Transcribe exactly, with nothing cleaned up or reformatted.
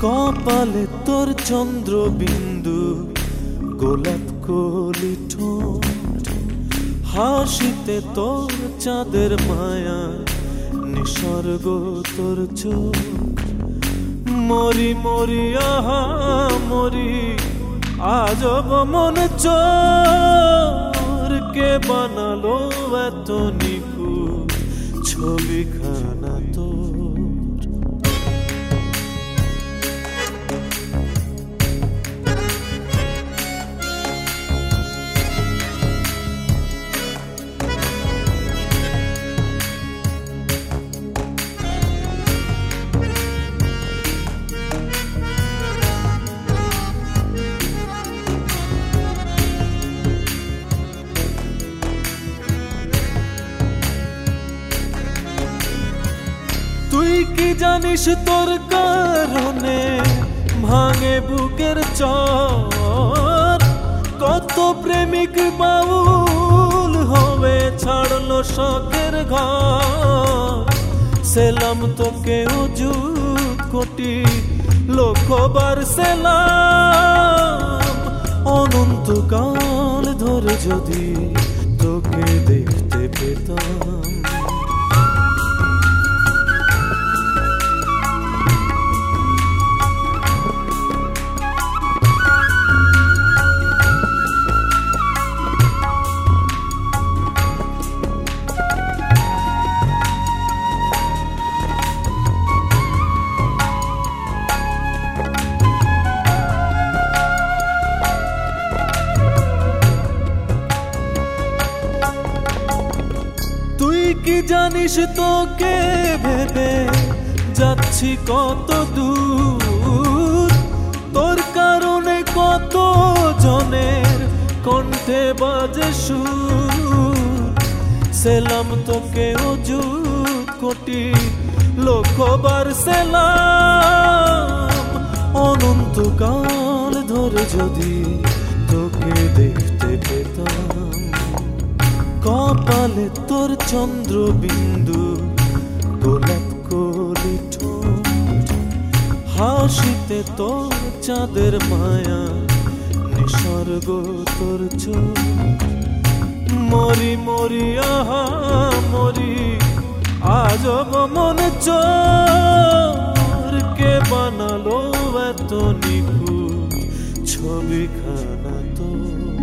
কপালে তোর চন্দ্রবিন্দু, গোলাপ কলি ঠোঁট, হাসিতে তোর চাঁদের মায়া, নিসর্গ তোর চোখ। মরি মরি আহা মরি, আজব মনে চোর, কে বানালো এত নিখুঁত ছবিখানা তোর। তুই কি জানিস তোর কারণে ভাঙে বুকের চর, কত প্রেমিক বাউল হবে ছাড়লো শখের ঘর। সেলাম তোকে উজুদ কোটি লক্ষবার সেলাম, অনন্তকাল ধরে যদি তোকে দেখতে পেতাম। তুই কি জানিস তোকে ভেবে যাচ্ছি কত দূর, তোর কারণে কত জনের কণ্ঠে বাজে সুর। সেলাম তোকে অযুত কোটি লক্ষবার সেলাম, অনন্তকাল ধরে যদি তোকে দেখতে পেতাম। কপালে তোর চন্দ্রবিন্দু, গোলাপ কলি ঠোঁট, হাসিতে তোর চাঁদের মায়া, নিসর্গ তোর চোখ। মরি মরি আহা মরি, আজব মনে চোর, কে বানালো এত নিখুঁত ছবিখানা তোর।